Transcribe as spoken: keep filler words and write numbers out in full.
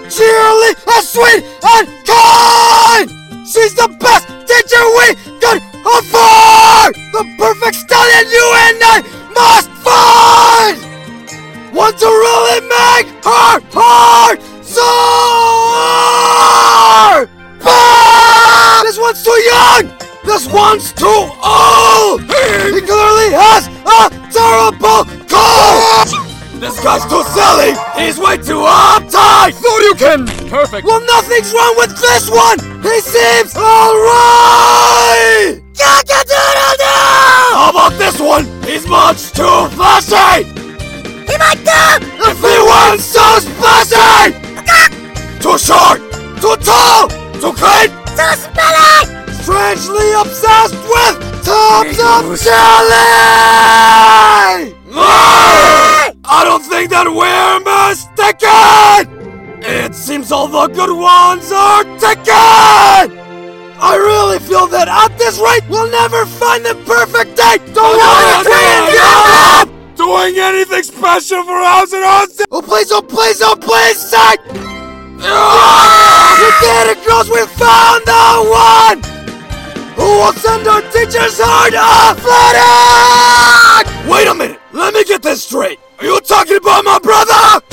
cheerily, and sweet, and kind! She's the best teacher we could afford! The perfect stallion you and I must find! One to really make her heart soar! Bah! This one's too young! This one's too old! He clearly has a terrible cold! This guy's too silly! He's way too uptight! Shoryuken! Perfect! Well, nothing's wrong with this one! He seems alright! How about this one? He's much too flashy! He might go! If he weren't so splashy! Too short! Too tall! Too clean! Too smelly! Strangely obsessed with tubs of jelly! I don't think that we're mistaken! It seems all the good ones are taken! I really feel that at this rate, we'll never find the perfect date! Don't worry, Not doing anything special for House and Austin! Oh please, oh please, oh please, say! We did it, girls, we found the one! Who will send our teacher's heart a fluttering! Wait a minute, let me get this straight. Are you talking about my brother?